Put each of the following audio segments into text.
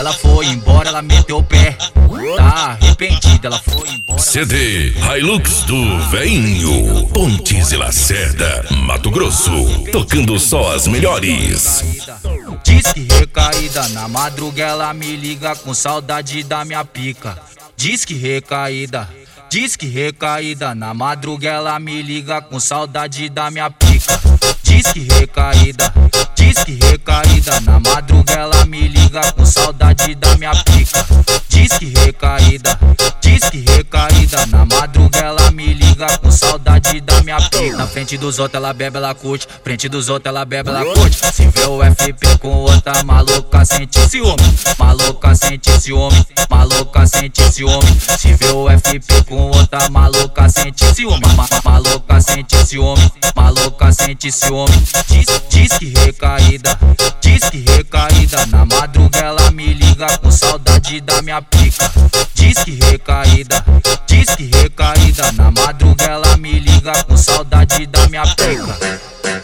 Ela foi embora, ela meteu o pé. Tá arrependida, ela foi embora. CD Hilux do Veinho, Pontes e Lacerda, Mato Grosso, tocando só as melhores. Diz que recaída, na madruga ela me liga com saudade da minha pica. Diz que recaída, na madruga ela me liga com saudade da minha pica. Diz que recaída, na madruga ela me liga com saudade da minha pica. Diz que recaída, na madruga ela me liga com saudade da minha pica. Na frente dos outros ela bebe, ela curte, frente dos outros ela bebe, ela curte. Se vê o FP com outra maluca, sente ciúme, maluca sente ciúme, maluca sente ciúme. Se vê o FP com outra maluca, sente ciúme, maluca sente ciúme, maluca sente ciúme. Diz que recaída, na madruga ela me liga com saudade da minha pica. Diz que recaída, na madruga ela me liga com saudade da minha pica.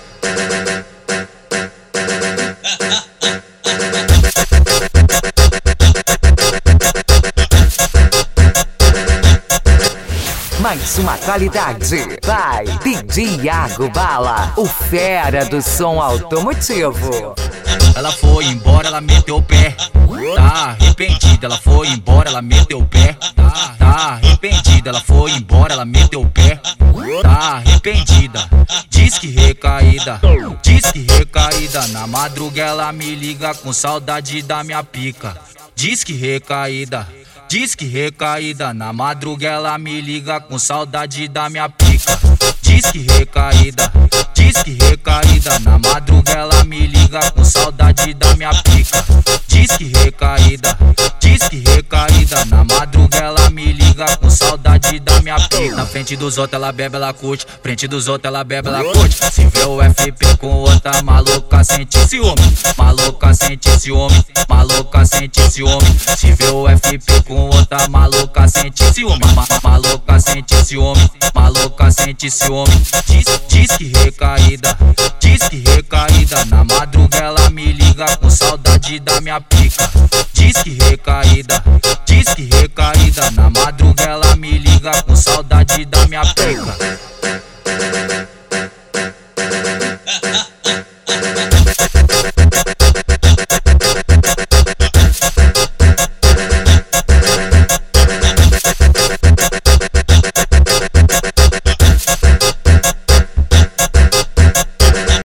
Mais uma qualidade. Vai, DJ Iago Bala, o fera do som automotivo. Ela foi embora, ela meteu o pé. Tá arrependida, ela foi embora, ela meteu o pé. Tá arrependida, ela foi embora, ela meteu o pé. Tá arrependida. Diz que recaída, na madruga ela me liga com saudade da minha pica. Diz que recaída, na madruga ela me liga com saudade da minha pica. Diz que recaída, na madruga ela me liga com saudade da minha pica. Diz que recaída, na madruga ela me liga com saudade da minha pica. Na frente dos outros ela bebe, ela curte, frente dos outros ela bebe, ela curte. Se vê o FP com outra maluca, sente ciúme, maluca sente ciúme, maluca sente ciúme. Se vê o FP com outra maluca, sente ciúme, maluca sente ciúme, maluca sente ciúme. Diz que recaída, na madruga ela me liga com saudade da minha pica. Diz que recaída, na madruga ela me liga com saudade da minha pica.